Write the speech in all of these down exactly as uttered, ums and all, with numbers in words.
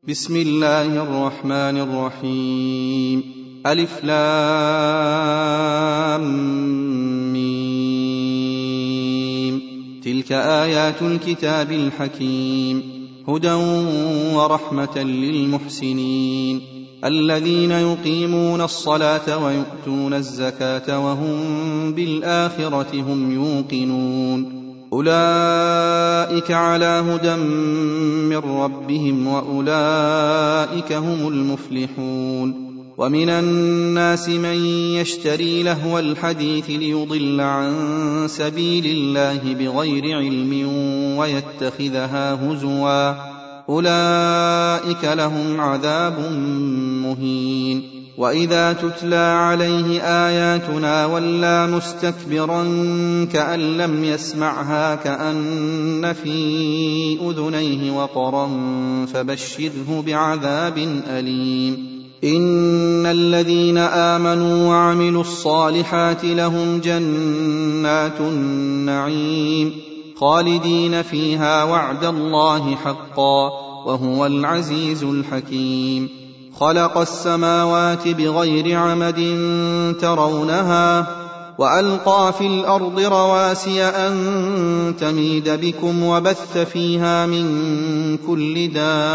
بسم الله الرحمن الرحيم. ألف لام ميم. تلك آيات الكتاب الحكيم، هدى ورحمة للمحسنين الذين يقيمون الصلاة ويؤتون الزكاة وهم بالآخرة هم يوقنون. أولئك على هدى من ربهم وأولئك هم المفلحون. ومن الناس من يشتري لهو الحديث ليضل عن سبيل الله بغير علم ويتخذها هزوا، أولئك لهم عذاب مهين. وإذا تتلى عليه آياتنا ولى مستكبرا كأن لم يسمعها كأن في أذنيه وقرا فبشره بعذاب أليم. إن الذين آمنوا وعملوا الصالحات لهم جنات النعيم خالدين فيها وعد الله حقا وهو العزيز الحكيم. خلق السماوات بغير عمد ترونها وألقى في الأرض رواسي أن تميد بكم وبث فيها من كل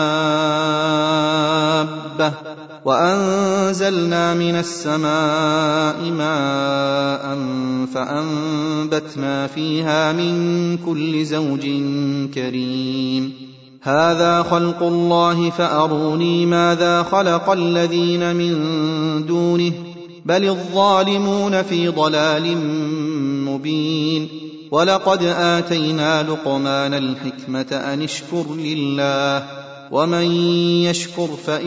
دابة وأنزلنا من السماء ماء فأنبتنا فيها من كل زوج كريم. هذا خلق الله فأروني ماذا خلق الذين من دونه بل الظالمون في ضلال مبين. ولقد آتينا لقمان الحكمة أن اشكر لله ومن يشكر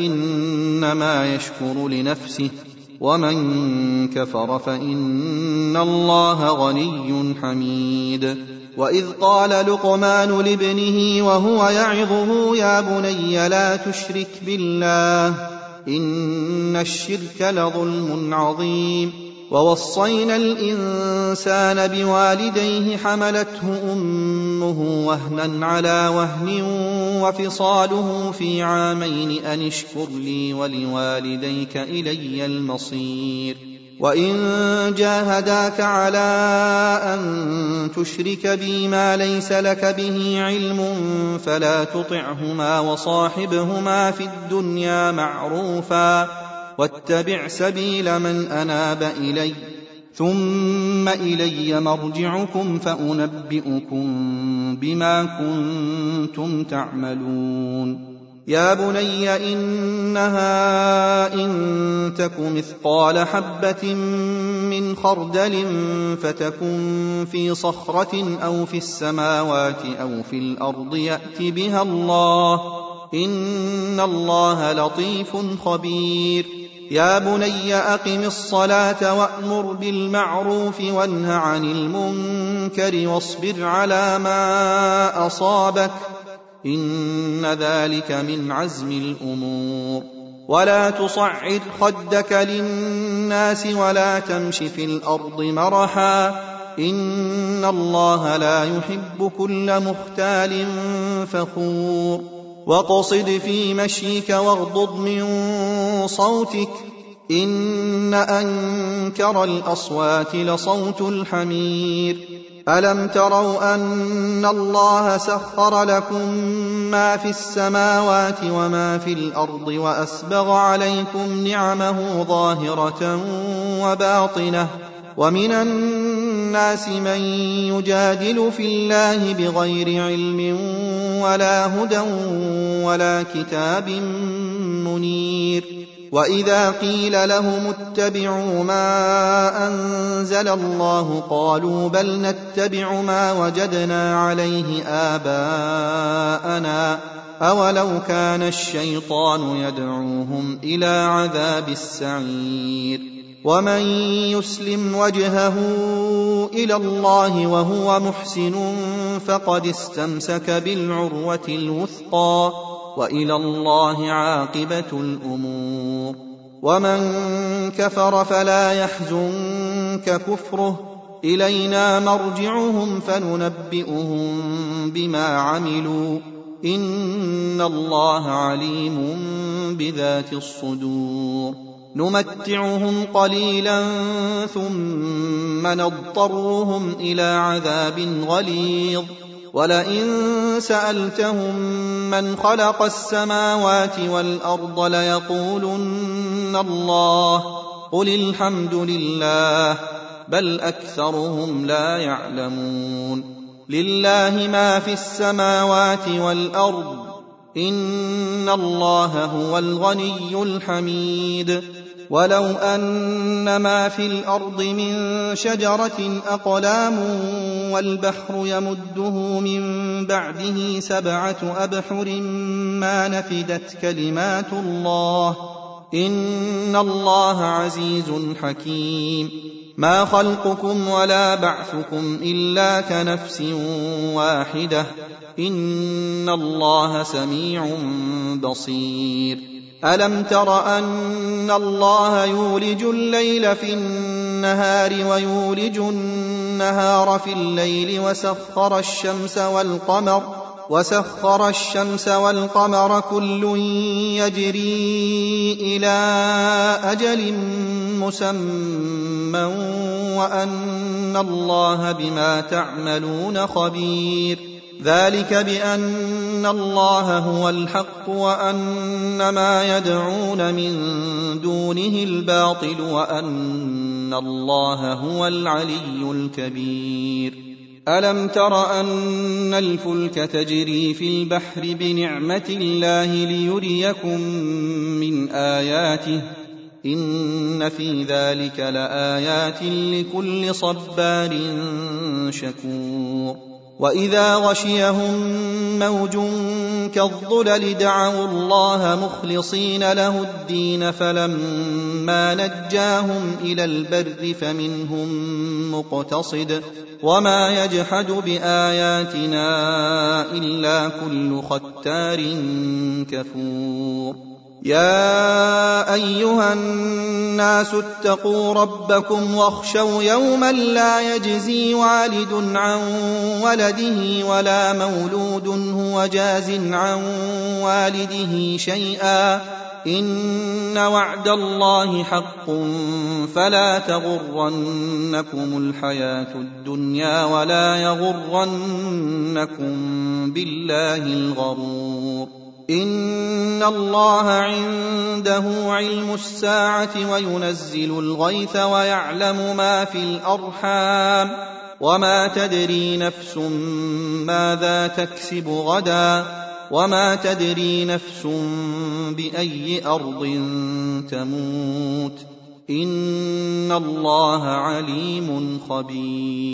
فإنما يشكر لنفسه ومن كفر فإن الله غني حميد. وإذ قال لقمان لابنه وهو يعظه يا بني لا تشرك بالله إن الشرك لظلم عظيم. ووصينا الإنسان بوالديه حملته أمه وهنا على وهن وفصاله في عامين أن اشكر لي ولوالديك إلي المصير. وإن جاهداك على أن تشرك بي ما ليس لك به علم فلا تطعهما وصاحبهما في الدنيا معروفا واتبع سبيل من أناب إلي ثم إلي مرجعكم فأنبئكم بما كنتم تعملون. يا بني إنها إن تك مثقال حبة من خردل فتكن في صخرة أو في السماوات أو في الأرض يأت بها الله إن الله لطيف خبير. يا بني أقم الصلاة وأمر بالمعروف وانه عن المنكر واصبر على ما أصابك إن ذلك من عزم الأمور. ولا تصعد خدك للناس ولا تمش في الأرض مرحا إن الله لا يحب كل مختال فخور. واقصد في مشيك واغضض من صوتك إن أنكر الأصوات لصوت الحمير. ألم تروا أن الله سخر لكم ما في السماوات وما في الأرض وأسبغ عليكم نعمه ظاهرة وباطنة ومن الناس من يجادل في الله بغير علم ولا هدى ولا كتاب منير. وإذا قيل لهم اتبعوا ما أنزل الله قالوا بل نتبع ما وجدنا عليه آباءنا أولو كان الشيطان يدعوهم إلى عذاب السعير. ومن يسلم وجهه إلى الله وهو محسن فقد استمسك بالعروة الوثقى وإلى الله عاقبة الأمور. ومن كفر فلا يحزنك كفره إلينا مرجعهم فننبئهم بما عملوا إن الله عليم بذات الصدور نمتعهم قليلا ثم نضطرهم إلى عذاب غليظ ولئن سألتهم من خلق السماوات والأرض ليقولن الله قل الحمد لله بل أكثرهم لا يعلمون لله ما في السماوات والأرض إن الله هو الغني الحميد ولو أن ما في الأرض من شجرة أقلام والبحر يمده من بعده سبعة أبحر ما نفدت كلمات الله إن الله عزيز حكيم ما خلقكم ولا بعثكم إلا كنفس واحدة إن الله سميع بصير ألم تر أن الله يولج الليل في النهار ويولج النهار في الليل وسخر الشمس والقمر وسخر الشمس والقمر كل يجري إلى أجل مسمى وأن الله بما تعملون خبير ذلك بأن الله هو الحق وأن ما يدعون من دونه الباطل وأن الله هو العلي الكبير ألم تر أن الفلك تجري في البحر بنعمة الله ليريكم من آياته إن في ذلك لآيات لكل صبار شكور وإذا غشيهم موج كالظلل دعوا الله مخلصين له الدين فلما نجاهم إلى البر فمنهم مقتصد وما يجحد بآياتنا إلا كل ختار كفور يا أيها الناس اتقوا ربكم واخشوا يوما لا يجزي والد عن ولده ولا مولود هو جاز عن والده شيئا إن وعد الله حق فلا تغرنكم الحياة الدنيا ولا يغرنكم بالله الغرور إن الله عنده علم الساعة وينزل الغيث ويعلم ما في الأرحام وما تدري نفس ماذا تكسب غدا وما تدري نفس بأي أرض تموت إن الله عليم خبير